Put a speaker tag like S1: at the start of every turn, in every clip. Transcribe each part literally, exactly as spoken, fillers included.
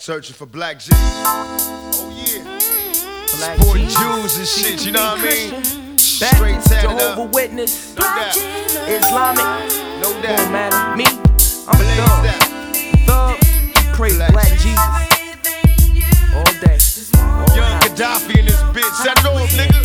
S1: Searching for black Jesus. Oh yeah.
S2: Black
S1: Supporting
S2: Jesus.
S1: Jews and shit, you know what I mean?
S2: Straight
S1: Straight tatted
S2: Jehovah
S1: up.
S2: Witness,
S1: No doubt.
S2: Islamic,
S1: No
S2: don't
S1: doubt.
S2: matter. Me, I'm a
S1: Blaze
S2: thug.
S1: that.
S2: Thug, praise
S1: Black
S2: Black
S1: Jesus.
S2: Jesus. All day. All
S1: Young
S2: night.
S1: Gaddafi in this bitch. Set it off, nigga.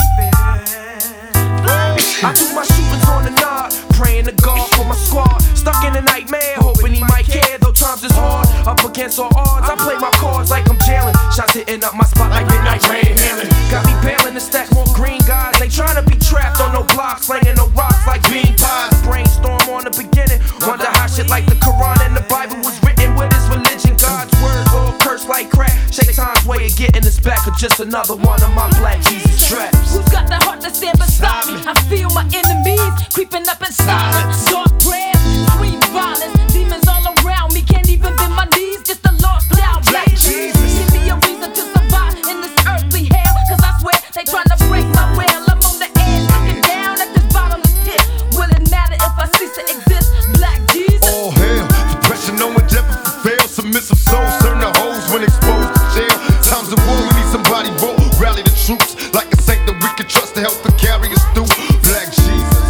S2: I do my shootings on the nod, praying to God for my squad. Stuck in a nightmare, hoping he might care, though times is hard. Up against all odds, I play my cards like I'm jailing. Shots hitting up my spot like midnight rain hailing. Got me bailing to stack more green guys. They tryna be trapped on no blocks, slanging no rocks like bean pies. Brainstorm on the beginning, wonder how shit like the Quran and the Bible was written with his religion. God's word all cursed like crack. Shaitan's way of getting us back, or just another one of my Black Jesus traps.
S3: Who's got the heart to stand beside me? I feel my enemies creeping up in silence. Dark prayers, sweet violence, demons all around me. Can't even bend my knees, just a lost down Black Jesus. Give me a reason to survive in this earthly hell, cause I swear they tryna break my will. I'm on the edge, looking down at this bottomless pit. Will it matter if I cease to exist? Black Jesus.
S1: All hell, depression, no endeavor for fail. Submissive souls turn to hoes when exposed to jail. Times of war, we need somebody bold. Rally the troops like a saint that we can trust to help to carry us through. Black Jesus.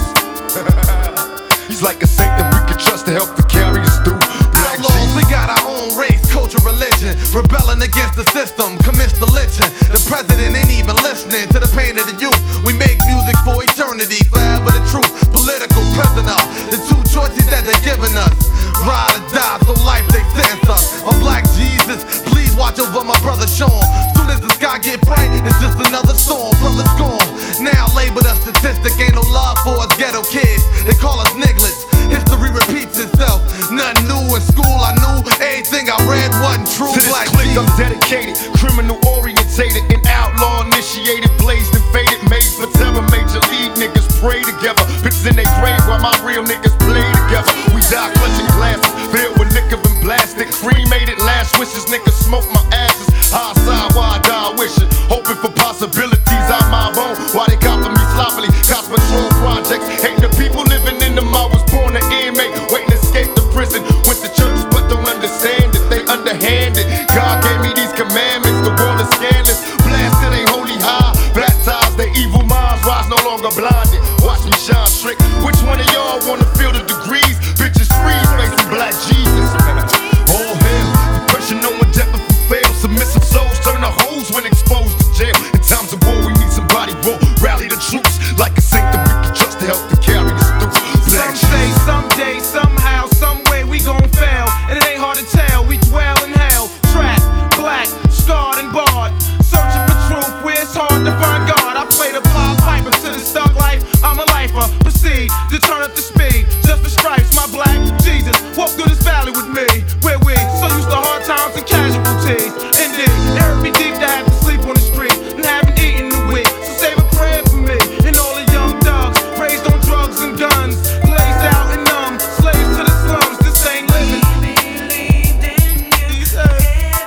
S1: He's like a saint that we can trust to help to carry us through. Black
S4: Outlaws,
S1: Jesus.
S4: we got our own race, culture, religion. Rebelling against the system, commits the lynching. The president ain't even listening to the pain of the youth. We make music for eternity, forever the truth. Political prisoner, the two choices that they're giving us. Ride or die, so life they sentence us. I'm Black Jesus, please watch over my brother Sean. Soon as the sky get bright, it's just another storm. Brother's gone, now labeled a statistic. Ain't no love for us ghetto kids, they call us nigglets. History repeats itself, nothing new in school. I knew everything I read wasn't true.
S1: To this
S4: Black
S1: clique I'm
S4: Jesus.
S1: dedicated, criminal orientated, and outlaw initiated, blazed and faded, made for terror. Major league niggas pray together, bitches in their grave while my real niggas play together. We die clutching glasses, filled with liquor and blasted, cremated. Last wishes, niggas smoke my ashes. High side, why I die wishing, hoping for possibilities out my bone. Why they copping me sloppily? Cops patrol projects, hating the people living in them. I was born an inmate, waiting to escape the prison. Went to church but don't understand it, they underhanded. God gave me these commandments, the world is scandalous. Blasted ain't holy high, baptized their evil minds, rise no longer blinded. Watch me shine trick. Which one of y'all wanna feel the degrees? Bitches freeze, facing Black Jesus. All hell, depression, no endeavor for fail. Submissive souls turn to hoes when exposed to jail. In times of war, we need somebody raw. Rally the troops like a saint that we can trust to help to carry us through. Black
S5: Some say, someday, somehow, someway we gon' fail. And it ain't hard to tell, we dwell in hell. Trapped, black, scarred and barred. Searching for truth where it's hard to find God. I play the Pied Piper to the stuck life. I'm a lifer, proceed to turn up the speed. Just for stripes, my Black Jesus. Walk through this valley with me. Where we so used to hard times and casualties. Indeed, it hurt me deep to have to sleep on the street and haven't eaten in a week. So save a prayer for me and all the young thugs raised on drugs and guns. Blazed out and numb, slaves to the slums. This ain't living. These days.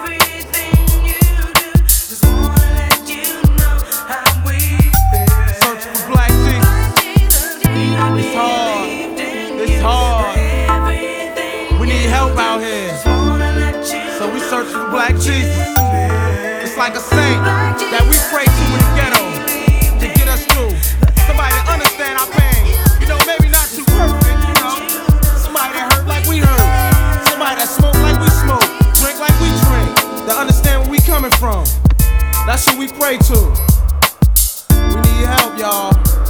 S5: Searching for Black Jesus. It's hard. It's hard. We need help out here. So we searching for Black Jesus. It's like a saint that we pray to in the ghetto to get us through. Somebody that understand our pain. You know, maybe not too perfect, you know. Somebody that hurt like we hurt. Somebody that smoke like we smoke. Drink like we drink. That understand where we coming from. That's who we pray to. We need your help, y'all.